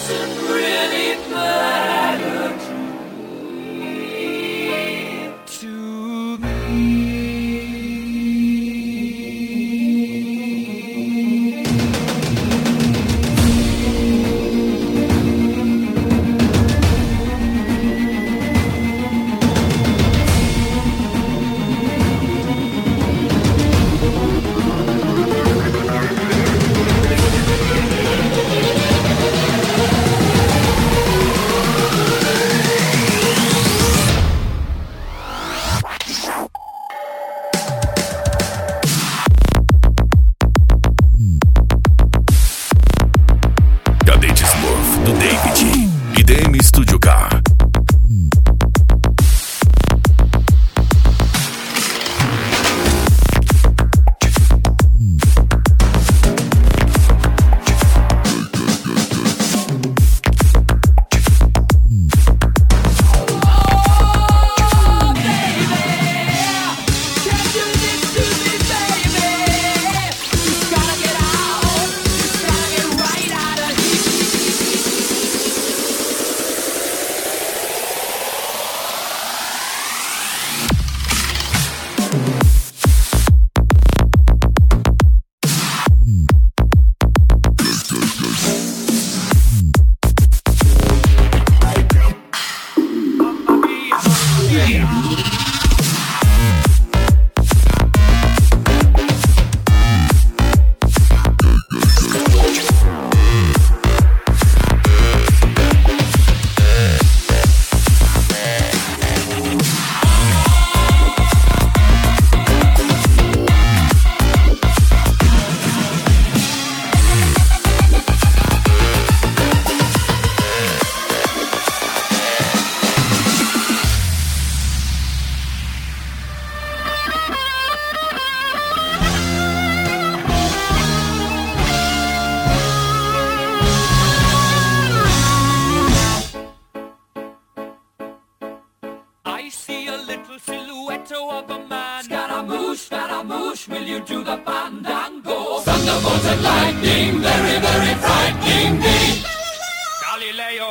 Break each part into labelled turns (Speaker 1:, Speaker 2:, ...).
Speaker 1: Scaramouche, will you do the fandango? Thunderbolt and lightning, very, very frightening me. Galileo,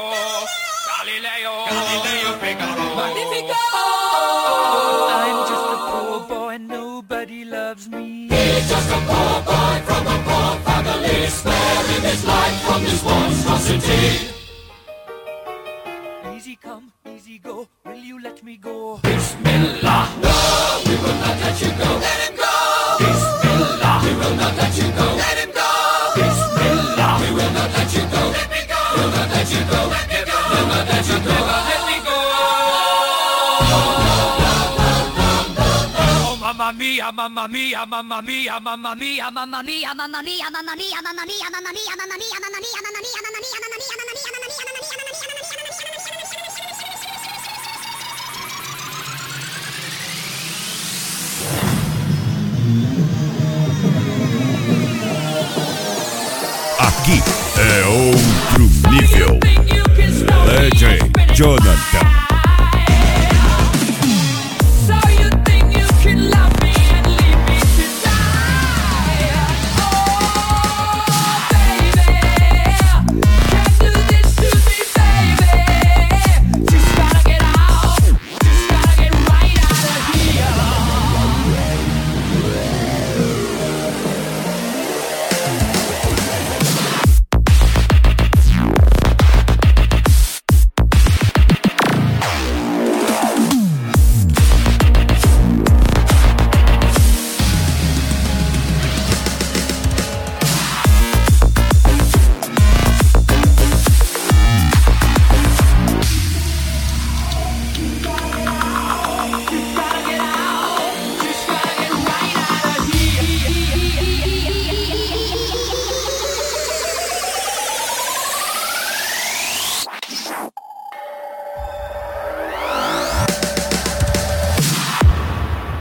Speaker 1: Galileo, Galileo Figaro. Magnifico! I'm just a poor boy, nobody loves me. He's just a poor boy from a poor family, sparing his life from this monstrosity. Easy come, easy go, will you let me go? Bismillah, no, we will not let you go. Let him go! Bismillah, we will not let you go. Let him go! Bismillah, we will not let you go. Let me go! We'll not let you go. Let me go! We'll not let you go. Let me go! Oh, mamma mia, mamma mia, mamma mia, mamma mia, mamma mia, mamma mia, mamma mia, mamma mia, mamma mia, mamma mia, mamma mia, mamma mia, mamma mia, mamma mia, mamma mia, mamma mia,
Speaker 2: Aqui é outro nível. Legend Jonan